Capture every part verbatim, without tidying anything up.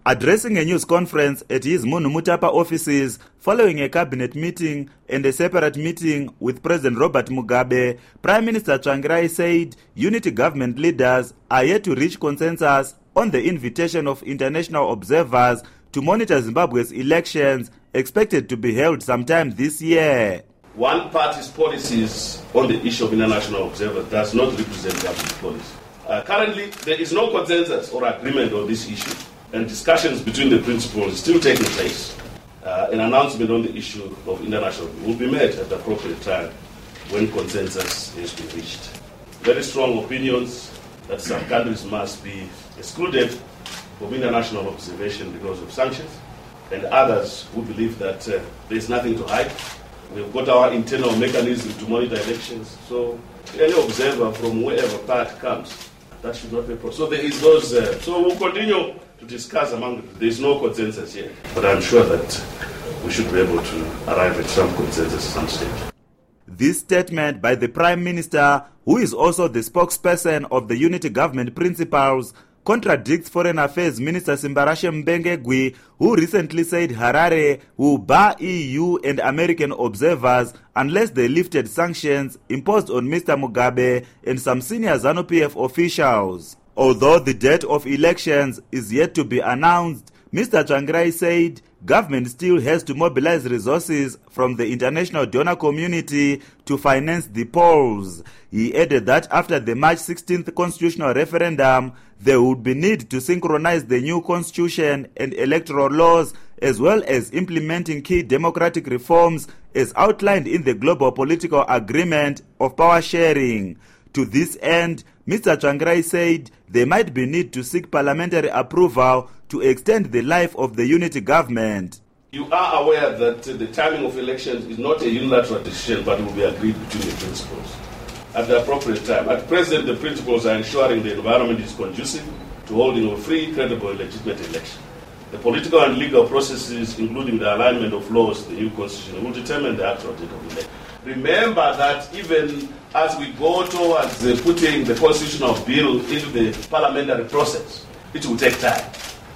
Addressing a news conference at his Munumutapa offices following a cabinet meeting and a separate meeting with President Robert Mugabe, Prime Minister Tsvangirai said unity government leaders are yet to reach consensus on the invitation of international observers to monitor Zimbabwe's elections expected to be held sometime this year. One party's policies on the issue of international observers does not represent government policy. Uh, currently, there is no consensus or agreement on this issue, and discussions between the principals still taking place. Uh, an announcement on the issue of international will be made at the appropriate time when consensus has been reached. Very strong opinions that some countries must be excluded from international observation because of sanctions, and others who believe that uh, there is nothing to hide. We've got our internal mechanism to monitor elections, so any observer from wherever part comes, that should not be a problem. So there is those. Uh, so we'll continue to discuss among them. There is no consensus yet, but I'm sure that we should be able to arrive at some consensus at some stage. This statement by the Prime Minister, who is also the spokesperson of the Unity Government Principles, contradicts Foreign Affairs Minister Simbarashe Mbengegwi, who recently said Harare will bar E U and American observers unless they lifted sanctions imposed on Mister Mugabe and some senior ZANU-P F officials. Although the date of elections is yet to be announced, Mister Tsvangirai said government still has to mobilize resources from the international donor community to finance the polls. He added that after the March sixteenth constitutional referendum, there would be need to synchronize the new constitution and electoral laws, as well as implementing key democratic reforms as outlined in the Global Political Agreement of Power Sharing. To this end, Mister Tsvangirai said there might be need to seek parliamentary approval to extend the life of the unity government. You are aware that the timing of elections is not a unilateral decision, but will be agreed between the principals at the appropriate time. At present, the principals are ensuring the environment is conducive to holding a free, credible, and legitimate election. The political and legal processes, including the alignment of laws, the new constitution, will determine the actual date of election. Remember that even as we go towards uh, putting the constitutional bill into the parliamentary process, it will take time.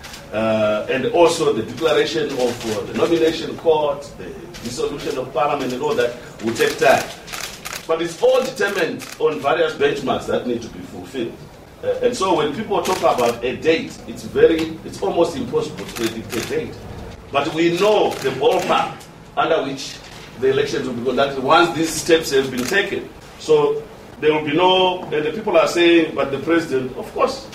Uh, and also the declaration of uh, the nomination court, the dissolution of parliament and all that will take time. But it's all determined on various benchmarks that need to be fulfilled. Uh, and so when people talk about a date, it's very, it's almost impossible to predict a date. But we know the ballpark under which the elections will be conducted once these steps have been taken. So there will be no, and the people are saying, but the president, of course,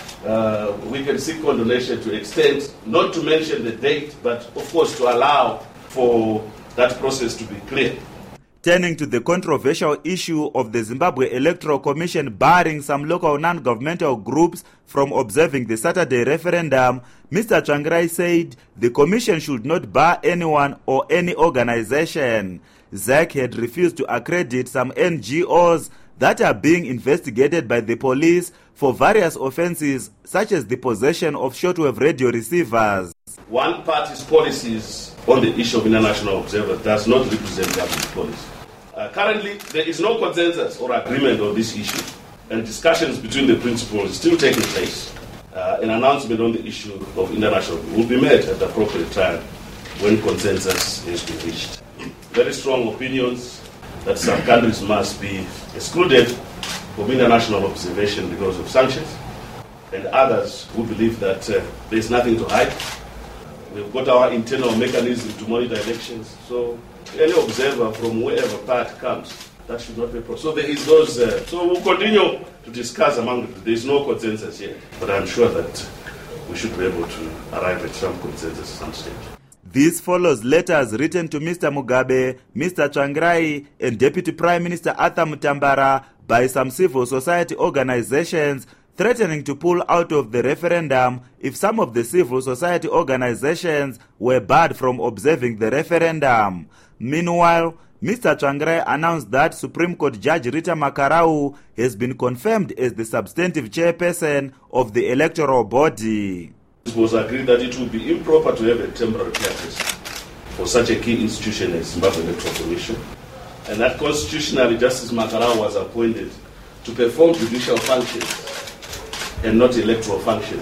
uh, we can seek condonation to extend, not to mention the date, but of course to allow for that process to be clear. Turning to the controversial issue of the Zimbabwe Electoral Commission barring some local non-governmental groups from observing the Saturday referendum, Mister Tsvangirai said the commission should not bar anyone or any organization. Z A C had refused to accredit some N G Os that are being investigated by the police for various offences such as the possession of shortwave radio receivers. One party's policies on the issue of international observers does not represent government policy. Uh, currently, there is no consensus or agreement on this issue, and discussions between the principals still taking place. Uh, an announcement on the issue of international will be made at the appropriate time when consensus has been reached. Very strong opinions that some countries must be excluded from international observation because of sanctions, and others who believe that uh, there is nothing to hide. We've got our internal mechanism to monitor elections, so any observer from wherever part comes, that should not be a problem. So there is those. Uh, so we'll continue to discuss among them. There is no consensus yet, but I'm sure that we should be able to arrive at some consensus at some stage. This follows letters written to Mister Mugabe, Mister Tsvangirai, and Deputy Prime Minister Arthur Mutambara by some civil society organizations threatening to pull out of the referendum if some of the civil society organizations were barred from observing the referendum. Meanwhile, Mister Tsvangirai announced that Supreme Court Judge Rita Makarau has been confirmed as the substantive chairperson of the electoral body. It was agreed that it would be improper to have a temporary chairperson for such a key institution as Zimbabwe Electoral Commission, and that constitutionally Justice Makarau was appointed to perform judicial functions and not electoral functions.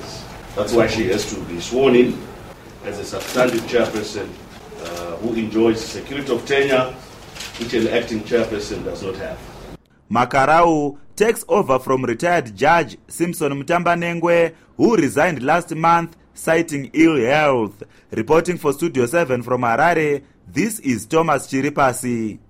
That's why she has to be sworn in as a substantive chairperson uh, who enjoys security of tenure, which an acting chairperson does not have. Makarau takes over from retired Judge Simpson Mutambanengwe, who resigned last month citing ill health. Reporting for Studio seven from Harare, this is Thomas Chiripasi.